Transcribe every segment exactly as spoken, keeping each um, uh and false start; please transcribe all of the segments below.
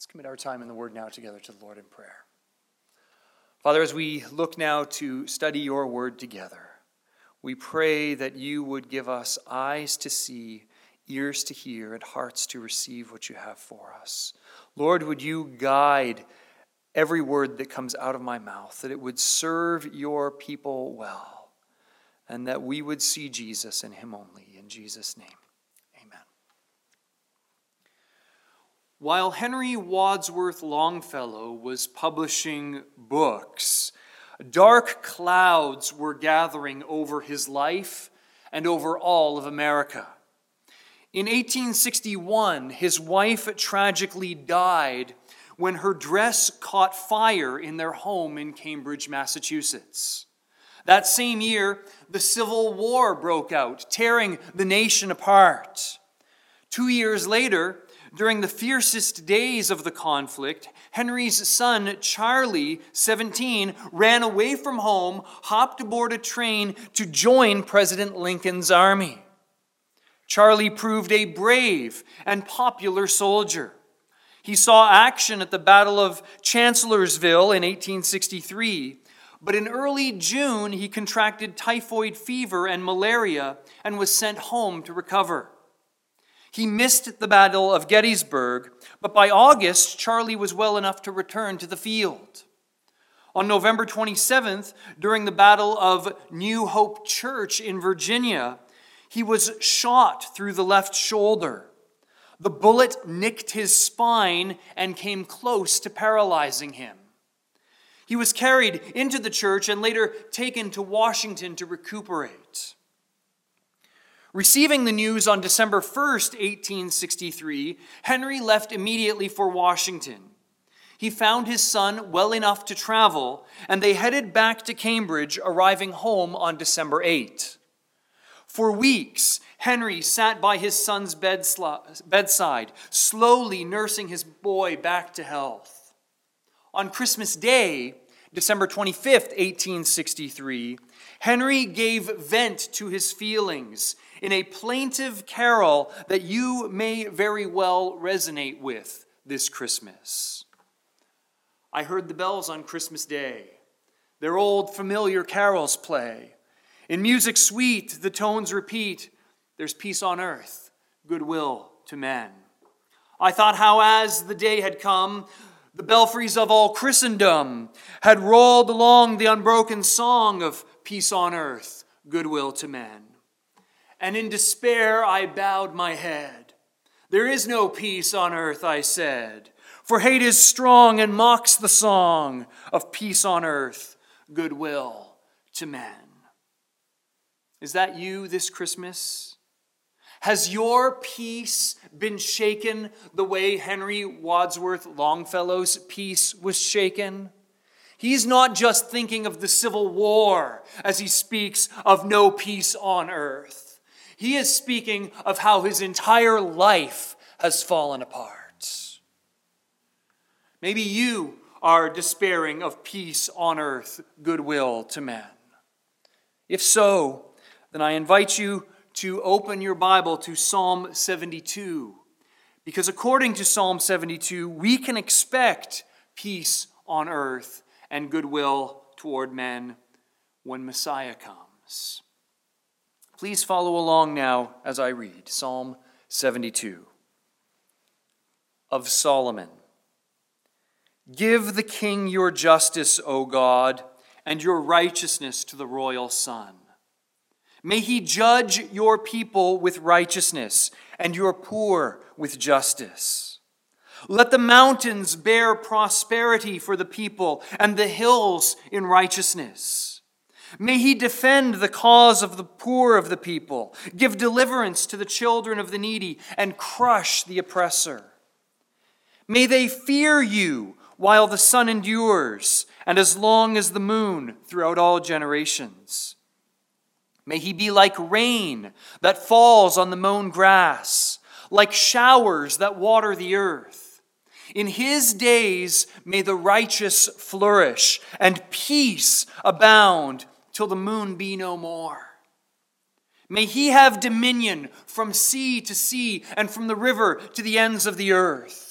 Commit our time in the Word now together to the Lord in prayer. Father, as we look now to study your Word together, we pray that you would give us eyes to see, ears to hear, and hearts to receive what you have for us. Lord, would you guide every word that comes out of my mouth, that it would serve your people well, and that we would see Jesus and him only. In Jesus' name. While Henry Wadsworth Longfellow was publishing books, dark clouds were gathering over his life and over all of America. In eighteen sixty-one, his wife tragically died when her dress caught fire in their home in Cambridge, Massachusetts. That same year, the Civil War broke out, tearing the nation apart. Two years later, during the fiercest days of the conflict, Henry's son, Charlie, seventeen, ran away from home, hopped aboard a train to join President Lincoln's army. Charlie proved a brave and popular soldier. He saw action at the Battle of Chancellorsville in eighteen sixty-three, but in early June he contracted typhoid fever and malaria and was sent home to recover. He missed the Battle of Gettysburg, but by August, Charlie was well enough to return to the field. On November twenty-seventh, during the Battle of New Hope Church in Virginia, he was shot through the left shoulder. The bullet nicked his spine and came close to paralyzing him. He was carried into the church and later taken to Washington to recuperate. Receiving the news on December first, eighteen sixty-three, Henry left immediately for Washington. He found his son well enough to travel, and they headed back to Cambridge, arriving home on December eighth. For weeks, Henry sat by his son's bedside, slowly nursing his boy back to health. On Christmas Day, December twenty-fifth, eighteen sixty-three, Henry gave vent to his feelings in a plaintive carol that you may very well resonate with this Christmas. I heard the bells on Christmas Day. Their old familiar carols play. In music sweet, the tones repeat, there's peace on earth, goodwill to men. I thought how as the day had come, the belfries of all Christendom had rolled along the unbroken song of peace on earth, goodwill to men. And in despair I bowed my head. There is no peace on earth, I said, for hate is strong and mocks the song of peace on earth, goodwill to men. Is that you this Christmas? Has your peace been shaken the way Henry Wadsworth Longfellow's peace was shaken? He's not just thinking of the Civil War as he speaks of no peace on earth. He is speaking of how his entire life has fallen apart. Maybe you are despairing of peace on earth, goodwill to men. If so, then I invite you to open your Bible to Psalm seventy-two, because according to Psalm seventy-two, we can expect peace on earth and goodwill toward men when Messiah comes. Please follow along now as I read Psalm seventy-two. Of Solomon. Give the king your justice, O God, and your righteousness to the royal son. May he judge your people with righteousness and your poor with justice. Let the mountains bear prosperity for the people and the hills in righteousness. May he defend the cause of the poor of the people, give deliverance to the children of the needy, and crush the oppressor. May they fear you while the sun endures, and as long as the moon throughout all generations. May he be like rain that falls on the mown grass, like showers that water the earth. In his days may the righteous flourish, and peace abound till the moon be no more. May he have dominion from sea to sea and from the river to the ends of the earth.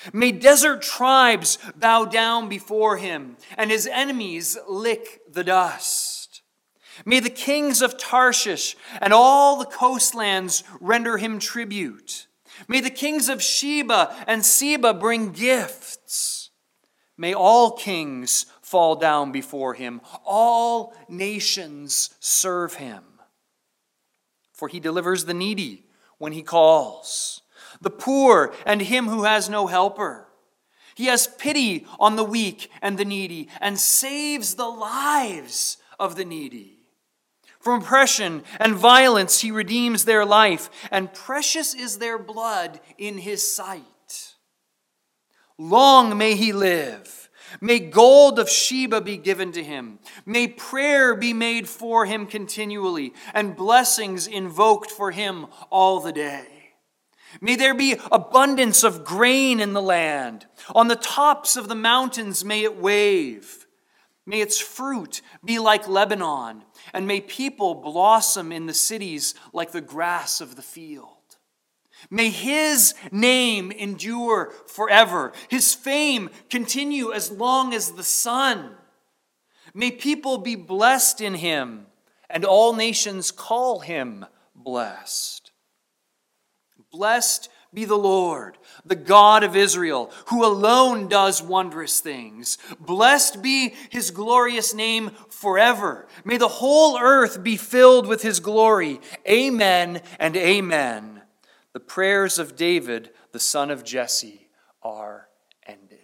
May desert tribes bow down before him, and his enemies lick the dust. May the kings of Tarshish and all the coastlands render him tribute. May the kings of Sheba and Seba bring gifts. May all kings fall down before him. All nations serve him. For he delivers the needy when he calls, the poor and him who has no helper. He has pity on the weak and the needy and saves the lives of the needy. From oppression and violence he redeems their life, and precious is their blood in his sight. Long may he live. May gold of Sheba be given to him. May prayer be made for him continually, and blessings invoked for him all the day. May there be abundance of grain in the land. On the tops of the mountains may it wave. May its fruit be like Lebanon, and may people blossom in the cities like the grass of the field. May his name endure forever, his fame continue as long as the sun. May people be blessed in him, and all nations call him blessed. Blessed be the Lord, the God of Israel, who alone does wondrous things. Blessed be his glorious name forever. May the whole earth be filled with his glory. Amen and amen. The prayers of David, the son of Jesse, are ended.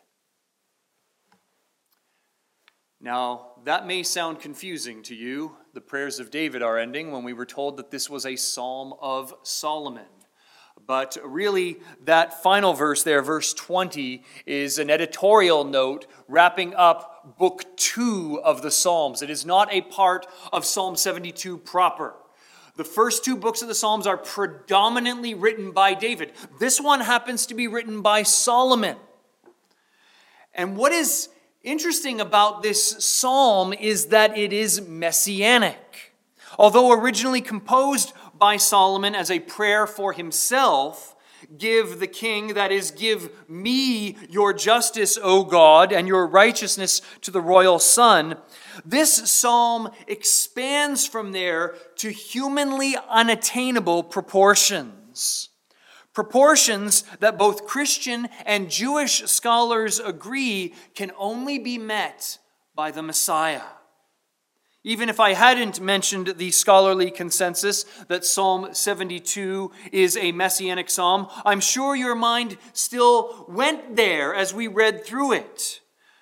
Now, that may sound confusing to you. The prayers of David are ending when we were told that this was a psalm of Solomon. But really, that final verse there, verse twenty, is an editorial note wrapping up book two of the Psalms. It is not a part of Psalm seventy-two proper. The first two books of the Psalms are predominantly written by David. This one happens to be written by Solomon. And what is interesting about this psalm is that it is messianic. Although originally composed by Solomon as a prayer for himself, give the king, that is, give me your justice, O God, and your righteousness to the royal son, this psalm expands from there to humanly unattainable proportions. Proportions that both Christian and Jewish scholars agree can only be met by the Messiah. Even if I hadn't mentioned the scholarly consensus that Psalm seventy-two is a messianic psalm, I'm sure your mind still went there as we read through it.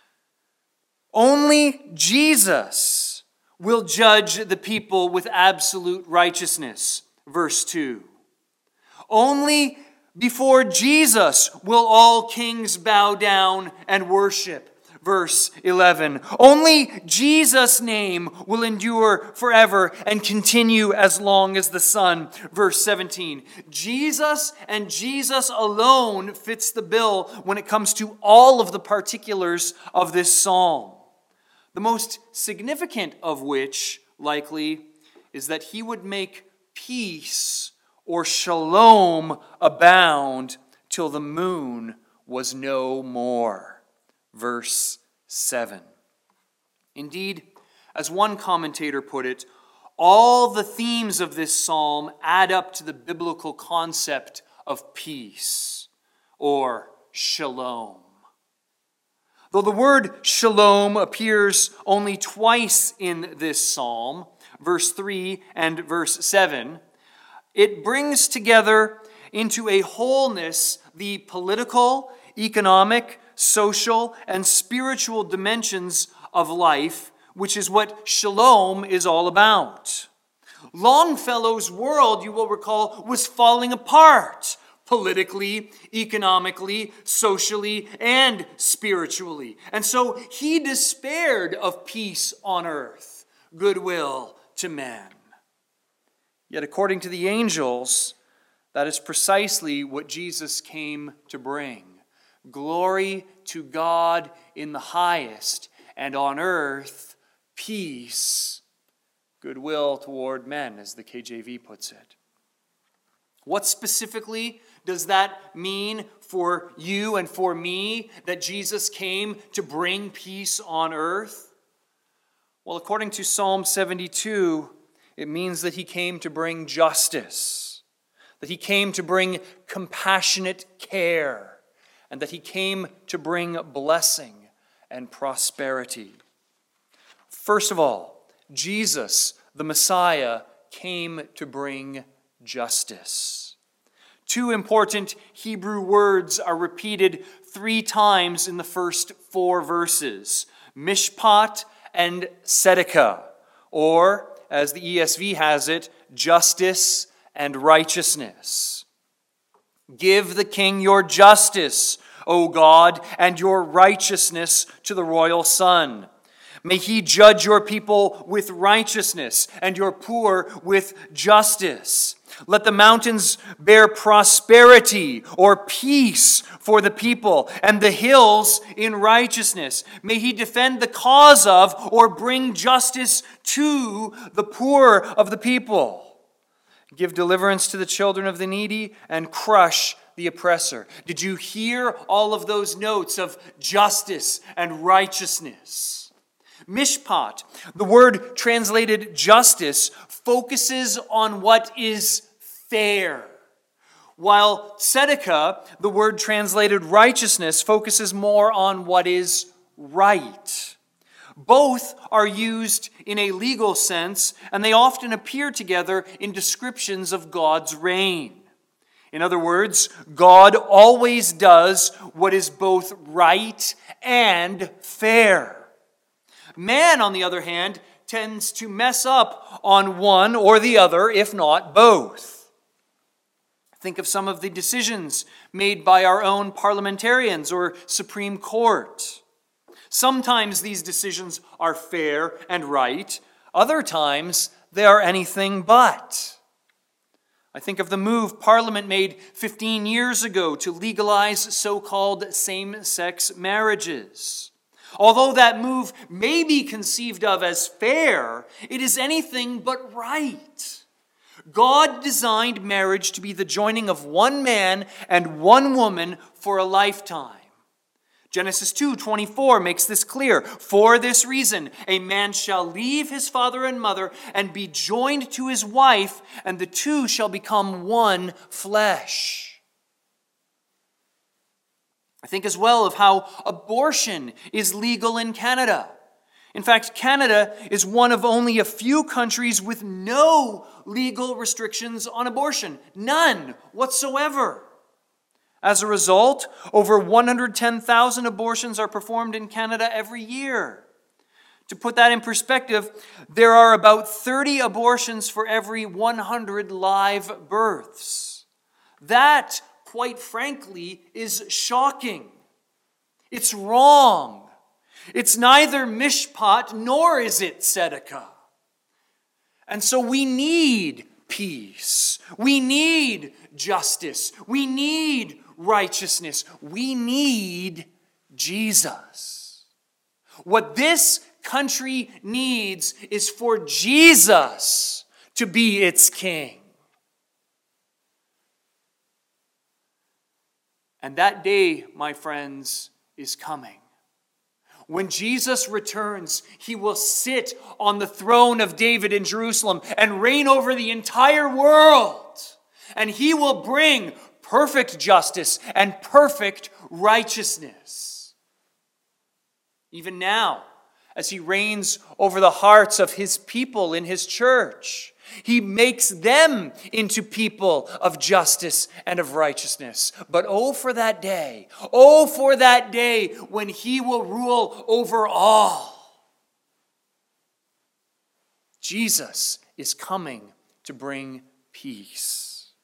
Only Jesus will judge the people with absolute righteousness, verse two. Only before Jesus will all kings bow down and worship. Verse eleven, only Jesus' name will endure forever and continue as long as the sun. Verse seventeen, Jesus and Jesus alone fits the bill when it comes to all of the particulars of this psalm. The most significant of which, likely, is that he would make peace or shalom abound till the moon was no more. Verse seven. Indeed, as one commentator put it, all the themes of this psalm add up to the biblical concept of peace or shalom. Though the word shalom appears only twice in this psalm, verse three and verse seven, it brings together into a wholeness the political, economic, social, and spiritual dimensions of life, which is what shalom is all about. Longfellow's world, you will recall, was falling apart politically, economically, socially, and spiritually. And so he despaired of peace on earth, goodwill to men. Yet according to the angels, that is precisely what Jesus came to bring. Glory to God in the highest, and on earth, peace, goodwill toward men, as the K J V puts it. What specifically Does that mean for you and for me that Jesus came to bring peace on earth? Well, according to Psalm seventy-two, it means that he came to bring justice, that he came to bring compassionate care, and that he came to bring blessing and prosperity. First of all, Jesus, the Messiah, came to bring justice. Two important Hebrew words are repeated three times in the first four verses: mishpat and tzedakah, or, as the E S V has it, justice and righteousness. Give the king your justice, O God, and your righteousness to the royal son. May he judge your people with righteousness and your poor with justice. Let the mountains bear prosperity or peace for the people, and the hills in righteousness. May he defend the cause of or bring justice to the poor of the people. Give deliverance to the children of the needy and crush the oppressor. Did you hear all of those notes of justice and righteousness? Mishpat, the word translated justice, focuses on what is fair, while tzedakah, the word translated righteousness, focuses more on what is right. Both are used in a legal sense, and they often appear together in descriptions of God's reign. In other words, God always does what is both right and fair. Man, on the other hand, tends to mess up on one or the other, if not both. Think of some of the decisions made by our own parliamentarians or Supreme Court. Sometimes these decisions are fair and right. Other times they are anything but. I think of the move Parliament made fifteen years ago to legalize so-called same-sex marriages. Although that move may be conceived of as fair, it is anything but right. God designed marriage to be the joining of one man and one woman for a lifetime. Genesis two twenty-four makes this clear. For this reason, a man shall leave his father and mother and be joined to his wife, and the two shall become one flesh. I think as well of how abortion is legal in Canada. In fact, Canada is one of only a few countries with no legal restrictions on abortion. None whatsoever. As a result, over one hundred ten thousand abortions are performed in Canada every year. To put that in perspective, there are about thirty abortions for every one hundred live births. That, quite frankly, is shocking. It's wrong. It's neither mishpat nor is it tzedakah. And so we need peace. We need justice. We need righteousness. We need Jesus. What this country needs is for Jesus to be its king. And that day, my friends, is coming. When Jesus returns, he will sit on the throne of David in Jerusalem and reign over the entire world. And he will bring perfect justice and perfect righteousness. Even now, as he reigns over the hearts of his people in his church, he makes them into people of justice and of righteousness. But oh, for that day, oh, for that day when he will rule over all. Jesus is coming to bring peace.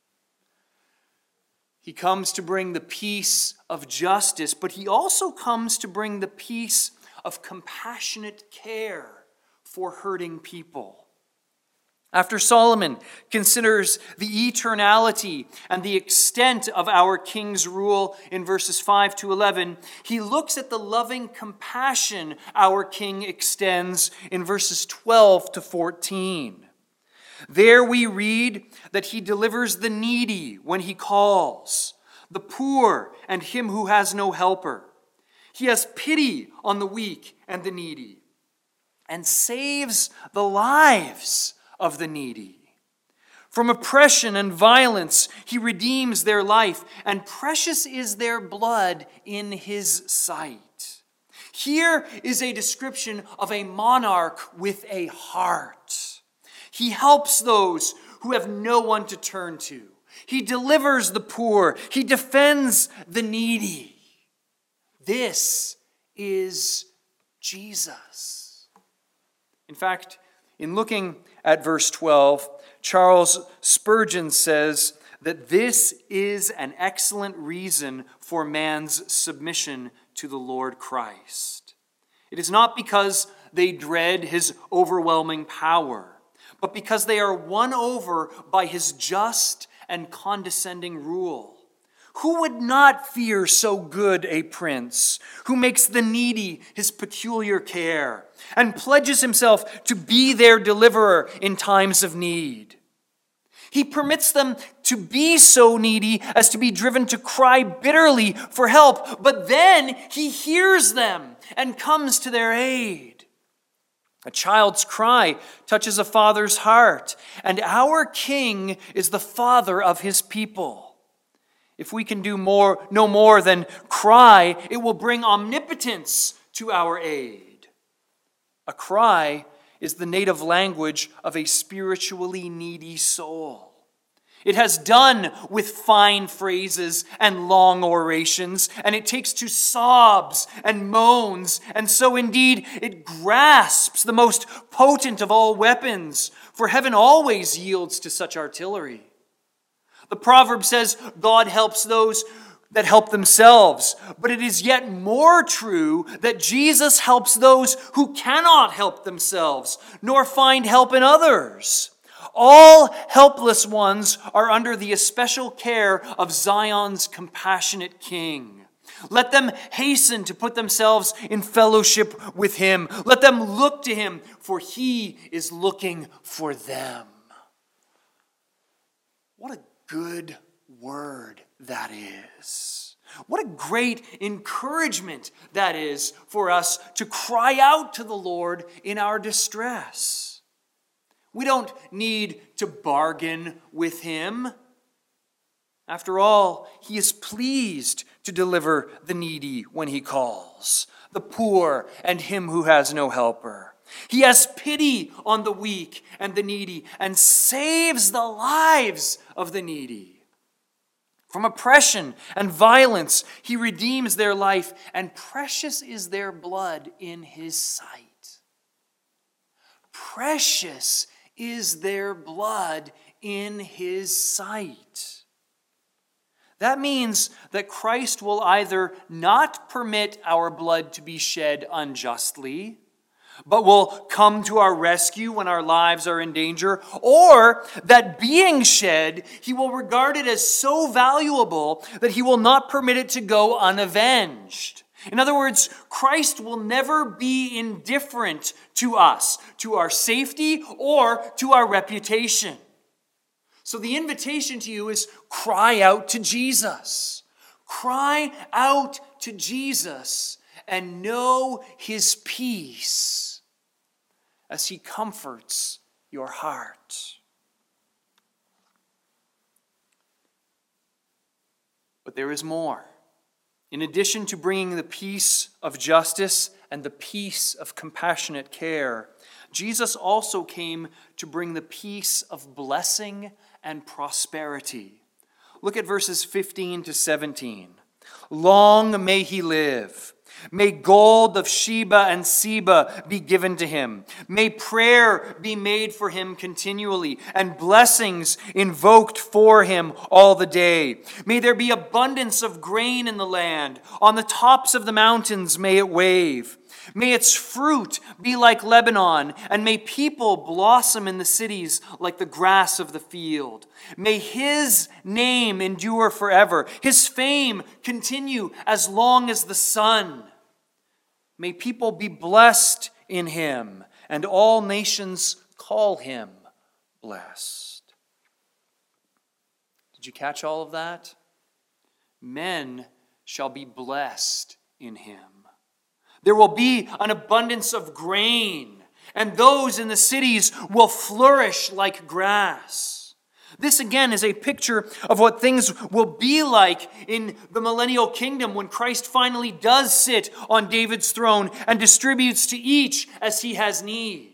He comes to bring the peace of justice, but he also comes to bring the peace of compassionate care for hurting people. After Solomon considers the eternality and the extent of our king's rule in verses five to eleven, he looks at the loving compassion our king extends in verses twelve to fourteen. There we read that he delivers the needy when he calls, the poor and him who has no helper. He has pity on the weak and the needy, and saves the lives of the needy. From oppression and violence, he redeems their life, and precious is their blood in his sight. Here is a description of a monarch with a heart. He helps those who have no one to turn to. He delivers the poor. He defends the needy. This is Jesus. In fact, in looking at verse twelve, Charles Spurgeon says that this is an excellent reason for man's submission to the Lord Christ. It is not because they dread his overwhelming power, but because they are won over by his just and condescending rule. Who would not fear so good a prince, who makes the needy his peculiar care, and pledges himself to be their deliverer in times of need? He permits them to be so needy as to be driven to cry bitterly for help, but then he hears them and comes to their aid. A child's cry touches a father's heart, and our King is the father of his people. If we can do more, no more than cry, it will bring omnipotence to our aid. A cry is the native language of a spiritually needy soul. It has done with fine phrases and long orations, and it takes to sobs and moans, and so indeed it grasps the most potent of all weapons, for heaven always yields to such artillery. The proverb says, God helps those that help themselves. But it is yet more true that Jesus helps those who cannot help themselves, nor find help in others. All helpless ones are under the especial care of Zion's compassionate King. Let them hasten to put themselves in fellowship with him. Let them look to him, for he is looking for them. What a good word that is. What a great encouragement that is for us to cry out to the Lord in our distress. We don't need to bargain with him. After all, he is pleased to deliver the needy when he calls, the poor and him who has no helper. He has pity on the weak and the needy and saves the lives of the needy. From oppression and violence, he redeems their life, and precious is their blood in his sight. Precious is their blood in his sight. That means that Christ will either not permit our blood to be shed unjustly, but will come to our rescue when our lives are in danger, or that being shed, he will regard it as so valuable that he will not permit it to go unavenged. In other words, Christ will never be indifferent to us, to our safety, or to our reputation. So the invitation to you is cry out to Jesus. Cry out to Jesus and know his peace as he comforts your heart. But there is more. In addition to bringing the peace of justice and the peace of compassionate care, Jesus also came to bring the peace of blessing and prosperity. Look at verses fifteen to seventeen. Long may he live. May gold of Sheba and Seba be given to him. May prayer be made for him continually, and blessings invoked for him all the day. May there be abundance of grain in the land. On the tops of the mountains may it wave. May its fruit be like Lebanon, and may people blossom in the cities like the grass of the field. May his name endure forever, his fame continue as long as the sun. May people be blessed in him, and all nations call him blessed. Did you catch all of that? Men shall be blessed in him. There will be an abundance of grain, and those in the cities will flourish like grass. This again is a picture of what things will be like in the millennial kingdom when Christ finally does sit on David's throne and distributes to each as he has need.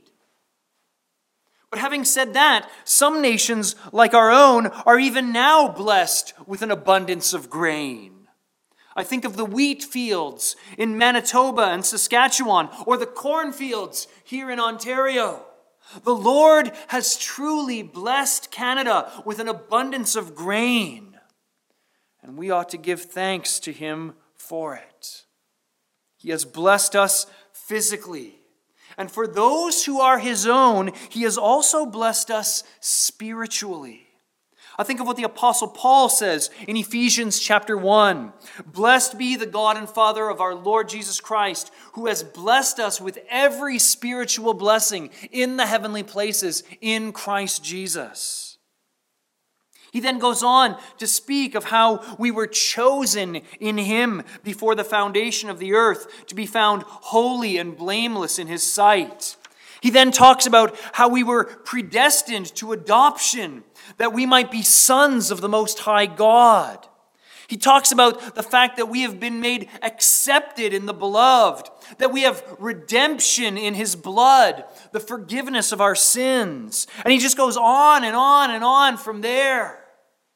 But having said that, some nations like our own are even now blessed with an abundance of grain. I think of the wheat fields in Manitoba and Saskatchewan, or the cornfields here in Ontario. The Lord has truly blessed Canada with an abundance of grain, and we ought to give thanks to him for it. He has blessed us physically, and for those who are his own, he has also blessed us spiritually. I think of what the Apostle Paul says in Ephesians chapter one. Blessed be the God and Father of our Lord Jesus Christ, who has blessed us with every spiritual blessing in the heavenly places in Christ Jesus. He then goes on to speak of how we were chosen in him before the foundation of the earth to be found holy and blameless in his sight. He then talks about how we were predestined to adoption, that we might be sons of the Most High God. He talks about the fact that we have been made accepted in the Beloved, that we have redemption in his blood, the forgiveness of our sins. And he just goes on and on and on from there.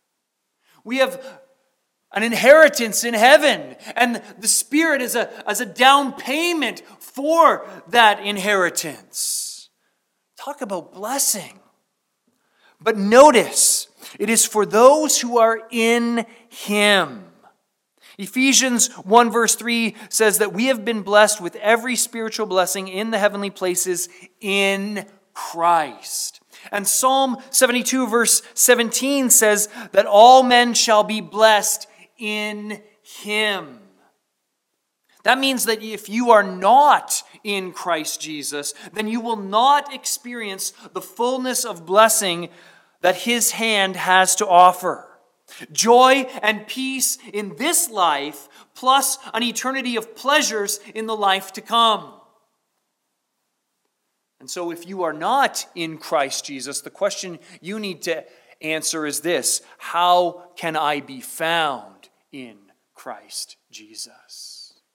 We have an inheritance in heaven, and the Spirit is a, as a down payment for that inheritance. Talk about blessing. But notice, it is for those who are in him. Ephesians one verse three says that we have been blessed with every spiritual blessing in the heavenly places in Christ. And Psalm seventy-two verse seventeen says that all men shall be blessed in him. That means that if you are not in Christ Jesus, then you will not experience the fullness of blessing that his hand has to offer. Joy and peace in this life, plus an eternity of pleasures in the life to come. And so if you are not in Christ Jesus, the question you need to answer is this: how can I be found in Christ Jesus?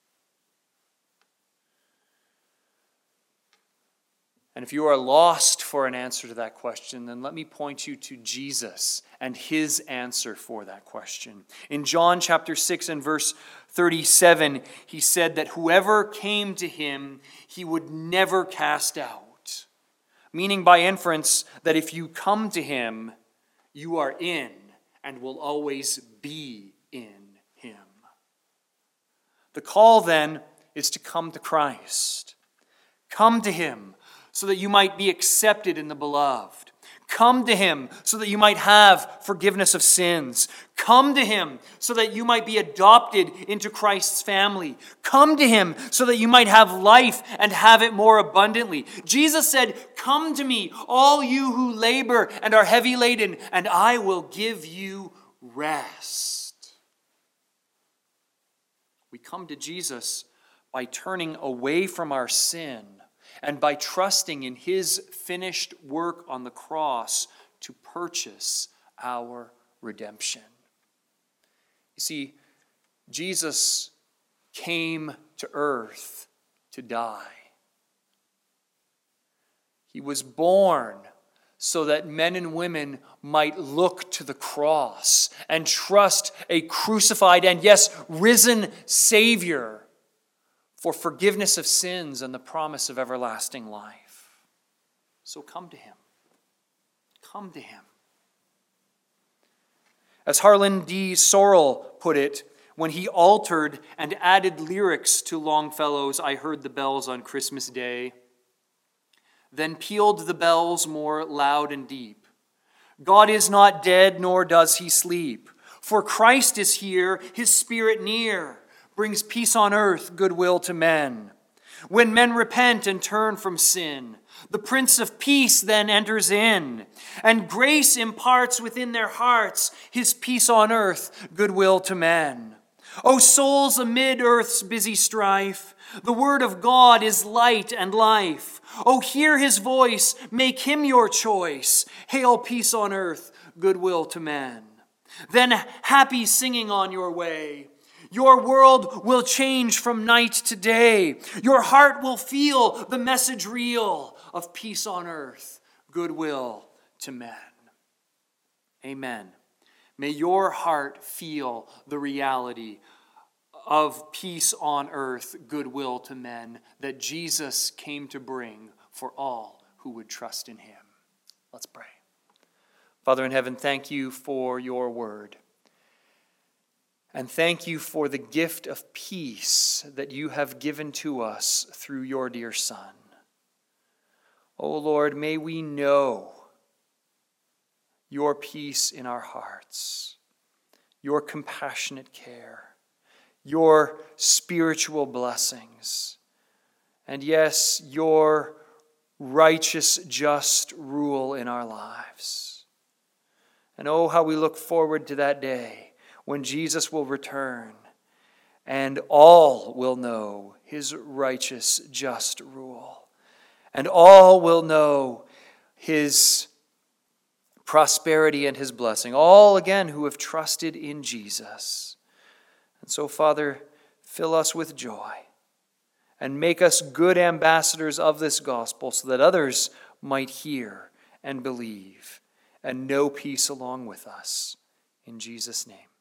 And if you are lost for an answer to that question, then let me point you to Jesus and his answer for that question. In John chapter six and verse thirty-seven, he said that whoever came to him, he would never cast out. Meaning by inference that if you come to him, you are in and will always be in him. The call then is to come to Christ. Come to him so that you might be accepted in the Beloved. Come to him so that you might have forgiveness of sins. Come to him so that you might be adopted into Christ's family. Come to him so that you might have life and have it more abundantly. Jesus said, "Come to me, all you who labor and are heavy laden, and I will give you rest." We come to Jesus by turning away from our sin and by trusting in his finished work on the cross to purchase our redemption. You see, Jesus came to earth to die. He was born so that men and women might look to the cross and trust a crucified and, yes, risen Savior for forgiveness of sins and the promise of everlasting life. So come to him. Come to him. As Harlan D. Sorrell put it, when he altered and added lyrics to Longfellow's "I Heard the Bells on Christmas Day," then pealed the bells more loud and deep. God is not dead, nor does he sleep. For Christ is here, his Spirit near, brings peace on earth, goodwill to men. When men repent and turn from sin, the Prince of Peace then enters in, and grace imparts within their hearts his peace on earth, goodwill to men. O souls amid earth's busy strife, the word of God is light and life. O hear his voice, make him your choice. Hail peace on earth, goodwill to men. Then happy singing on your way. Your world will change from night to day. Your heart will feel the message real of peace on earth, goodwill to men. Amen. May your heart feel the reality of peace on earth, goodwill to men that Jesus came to bring for all who would trust in him. Let's pray. Father in heaven, thank you for your word. And thank you for the gift of peace that you have given to us through your dear Son. O Lord, may we know your peace in our hearts, your compassionate care, your spiritual blessings, and yes, your righteous, just rule in our lives. And oh, how we look forward to that day when Jesus will return and all will know his righteous, just rule. And all will know his prosperity and his blessing. All, again, who have trusted in Jesus. And so, Father, fill us with joy and make us good ambassadors of this gospel so that others might hear and believe and know peace along with us. In Jesus' name.